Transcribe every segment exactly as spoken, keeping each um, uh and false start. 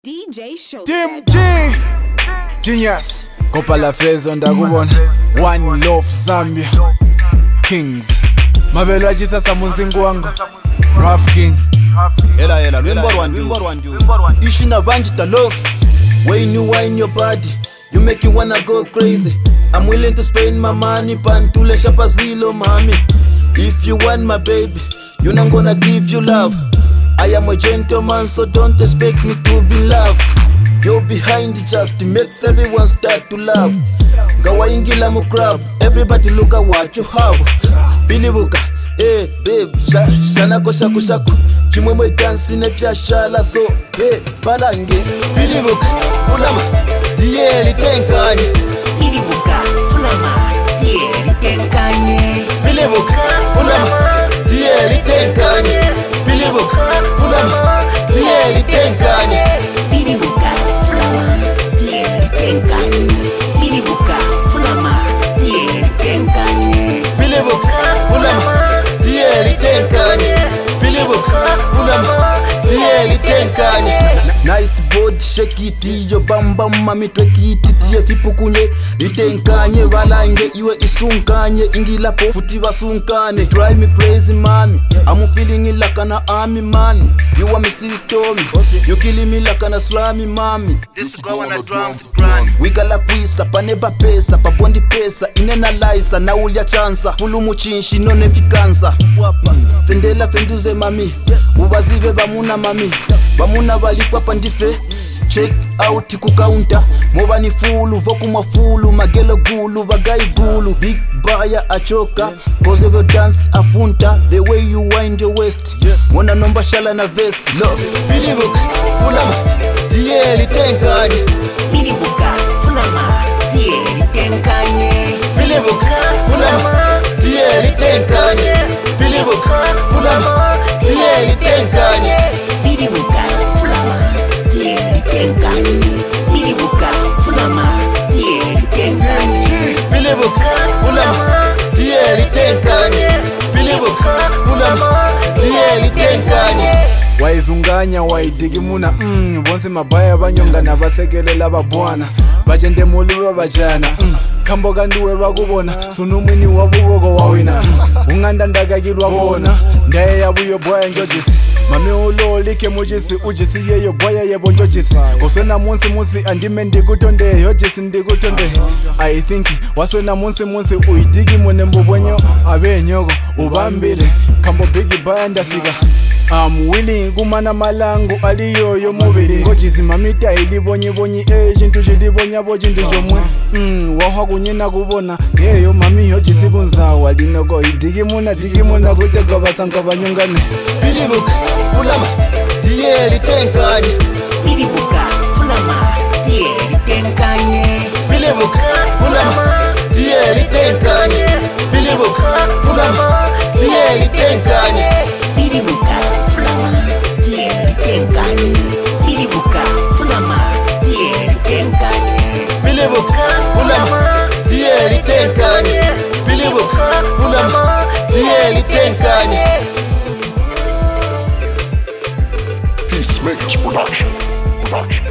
D J Show. Team G Genius Kopala Fezo ndakubona One Love Zambia Kings Mabelo ajisa samunzingu wangu Rough King Ela ela Wimbo Rwandu Ishina Vanjita love When you wine your body You make you wanna go crazy I'm willing to spend my money Pantule shapazilo mami If you want my baby You not gonna give you love I am a gentleman, so don't expect me to be loved. You're behind just makes everyone start to laugh. Gawa ingila mu crab, everybody look at what you have. Bilibuka, eh, babe, sha, shana ko shaku shaku. Chimwemwe dance ne pya shala so, eh, balange. Bilibuka, fulama, dieli tenkanye. Bilibuka, fulama, dieli tenkanye. Bilibuka, fulama, dieli tenkanye. Bilibuka, fulama, dieli tenkanye. Bilibuka, fulama, dieli tenkanye. Bilibuka, fulama, dieli tenkanye. Bilibuka, fulama, dieli tenkanye. Bilibuka, fulama, dieli tenkanye. Nice body, shake it, yo bam bam mami tweki it, tiye fipukunye Litenkanye, valange, iwe isunkanye Ingila po, futi vasunkane Drive me crazy mami, I'm feeling it like an army man You want me see story, you killing me like an slimy mami This is go on a drum for grand Wigala kwisa, paneba pesa, pabondi pesa Inenaliza, na ulia chansa Pulumu chinshi, none fikansa Fendela fenduze mami, ubazive bamuna mami Bamuna balikwa pandife Check out ku counter Moba ni fulu, voku mafulu Magelo gulu, bagai gulu Big buyer achoka Cause of your dance afunta The way you wind your waist Mwana nomba shala na vest Love, bilibuka, fulama Dieli tenkanye Bilibuka, fulama, dieli tenkanye. Bilibuka, fulama Dieli tenkanye Bilibuka, fulama Dieli tenkanye Bilibuka, fulama, dieli tenkanye. Bilibuka, fulama, dieli tenkanye. Bilibuka, fulama Dieli tenkanye Bilibuka, fulama Dieli tenkanye Waizunganya waidigimuna mm, bonse mabaya banyonga nabasekelela babwana Bajende mulu babajana mm, Kamboga nduwe bakubona Sunumwini wabugoko wawina mm, Unganda ndagagilwa bona Ndaye yabuyo boya njojisi Mami uloli ke mujisi ujisi yeyo boya yebo njojisi Oswena munsi munsi andime ndikutonde Yojisi ndikutonde I think waswena munsi munsi uidigi mwene mbubwenyo Abe nyoko ubambile Kambo bigi baya ndasika I'm willing kumana malangu aliyoyo mubili Ngojisi mamita ilibonyi bonyi Ejintu jilibonya boji ndijomwe mm, Waha kunyina kubona Yeyo mami yojisi kunzawa Linoko idigi muna digi muna Kutego basanko banyungane Bilibuka, fulama, dieli tenkanye Bilibuka, fulama, dieli tenkanye. Bilibuka, fulama, dieli tenkanye Bilibuka, fulama, dieli tenkanye Bilibuka, fulama, dieli tenkanye. Bilibuka, fulama, dieli tenkanye. Bilibuka, fulama, dieli tenkanye Bilibuka, fulama, dieli tenkanye Peacemakers Production. Production.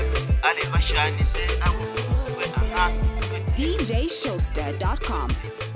D J Showster dot com.